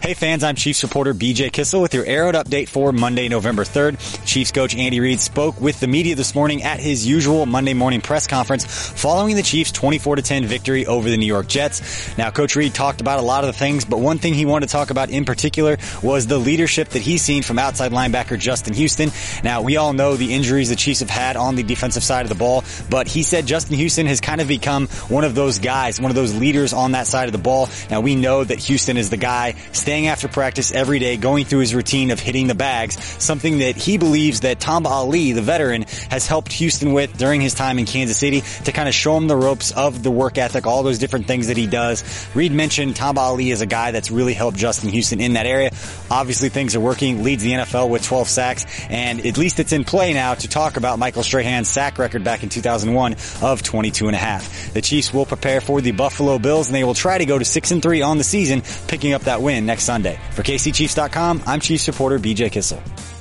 Hey fans, I'm Chiefs reporter BJ Kissel with your Arrowed update for Monday, November 3rd. Chiefs coach Andy Reid spoke with the media this morning at his usual Monday morning press conference following the Chiefs' 24-10 victory over the New York Jets. Now, Coach Reid talked about a lot of the things, but one thing he wanted to talk about in particular was the leadership that he's seen from outside linebacker Justin Houston. Now, we all know the injuries the Chiefs have had on the defensive side of the ball, but he said Justin Houston has kind of become one of those guys, one of those leaders on that side of the ball. Now, we know that Houston is the guy staying after practice every day, going through his routine of hitting the bags, something that he believes that Tamba Ali, the veteran, has helped Houston with during his time in Kansas City to kind of show him the ropes of the work ethic, all those different things that he does. Reid mentioned Tamba Ali is a guy that's really helped Justin Houston in that area. Obviously, things are working, leads the NFL with 12 sacks, and at least it's in play now to talk about Michael Strahan's sack record back in 2001 of 22.5. The Chiefs will prepare for the Buffalo Bills, and they will try to go to 6-3 on the season, picking up that win next Sunday. For KCChiefs.com, I'm Chiefs reporter BJ Kissel.